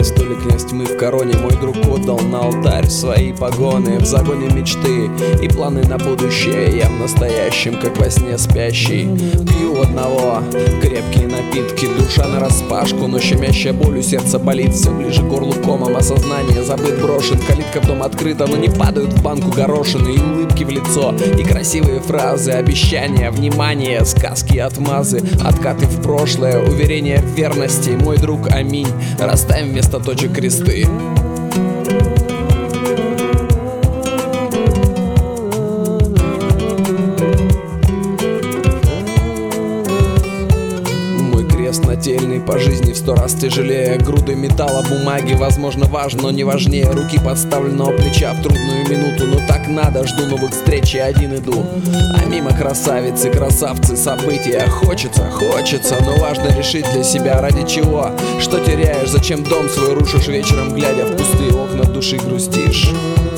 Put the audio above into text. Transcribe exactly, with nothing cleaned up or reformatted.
престоле князь тьмы в короне. Мой друг отдал на алтарь свои погоны. В загоне мечты и планы на будущее. Я в настоящем, как во сне спящий. Пью одного крепкие напитки, душа нараспашку, но щемящая болью сердце болит. Все ближе к горлу комом, осознание забыт, брошен. Калитка в дом открыта, но не падают в банку горошины. И улыбки в лицо, и красивые фразы, обещания, внимание, сказки, отмазы, откаты в прошлое, уверение в верности. Мой друг, аминь, расставим вместо точек кресты. Нательный по жизни в сто раз тяжелее. Груды металла, бумаги, возможно, важно, но не важнее. Руки подставленного плеча в трудную минуту. Но так надо, жду новых встреч, я один иду. А мимо красавицы, красавцы, события. Хочется, хочется, но важно решить для себя, ради чего. Что теряешь, зачем дом свой рушишь вечером, глядя в пустые окна, в души грустишь.